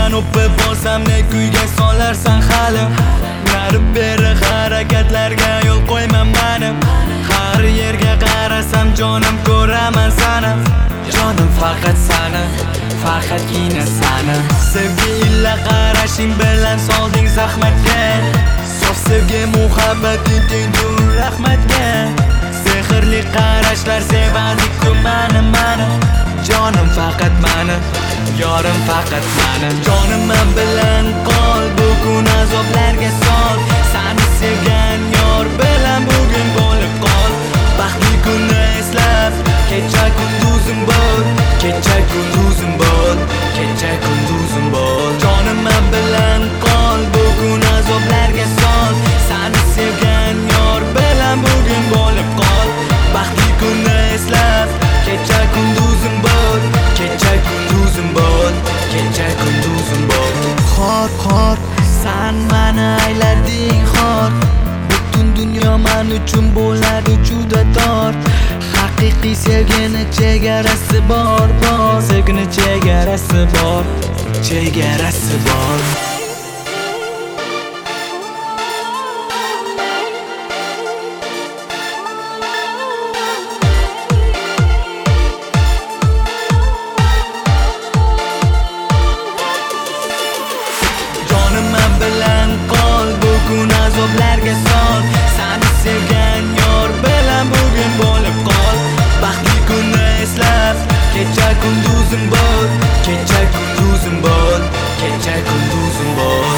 Sen o'pib olsam ne kuyga solarsan hali. Nari beri harakatlarga yo'l qo'yman mani. Har yerga qarasam jonim ko'raman sani. Jonim faqat sani, faqatgina sani. Sevgi illa qarashing bilan solding zahmatga. Sof sevgi muhabbating tengdur rahmatga. Sehrli qarashlar sevadi-ku mani. Jonim faqat mani, yorim faqat mani. Jonimman bilan qol, bugun azoblarga sol. Seni sevgan yor bilan bugun bo'lib qol. Baxtli kunni eslab, kecha kunduzim bo'l, kecha kunduzim bo'l, kecha kunduzim bo'l. Jonimman bilan qol, bugun azoblarga sol. Seni sevgan yor bilan bugun bo'lib qol. Baxtli kunni eslab, kecha kunduzim bo'l, kecha kunduzim bo'l, kecha kunduzim bo'l. Xor, sen meni aylading xor. Butun dunyo men uchun bo'ladi juda tor. Haqiqiy sevgini chegarasi bor. Sevgini chegarasi bor, chegarasi bor. Jonimman bilan qol, bugun azoblarga sol. Seni sevgan yor bilan bugun bo'lib qol. Baxtli kunni eslab, kecha kunduzim bo'l, kecha kunduzim bo'l, kecha kunduzim bo'l.